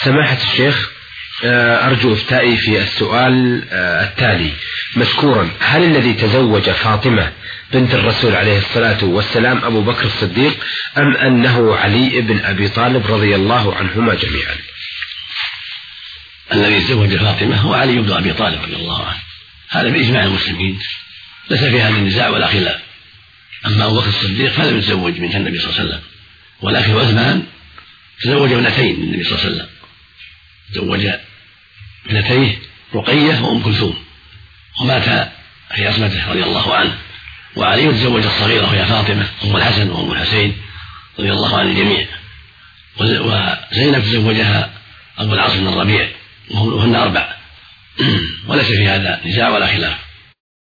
سماحة الشيخ، أرجو إفتائي في السؤال التالي مذكورا: هل الذي تزوج فاطمة بنت الرسول عليه الصلاة والسلام أبو بكر الصديق أم أنه علي بن أبي طالب رضي الله عنهما جميعا؟ الذي تزوج فاطمة هو علي بن أبي طالب رضي الله عنه، هذا بإجماع المسلمين، ليس في هذا النزاع ولا خلاف. أما أبو بكر الصديق فلم يتزوج منها النبي صلى الله عليه وسلم، ولكن عثمان تزوج ابنتين من النبي صلى الله عليه وسلم، تزوج ابنتيه رقية وأم كلثوم، ومات في عصمته رضي الله عنه. وعلي تزوج الصغيرة وهي فاطمة أم الحسن وأم الحسين رضي الله عن الجميع. وزينب تزوجها أبو العاص بن الربيع، وهن 4، وليس في هذا نزاع ولا خلاف.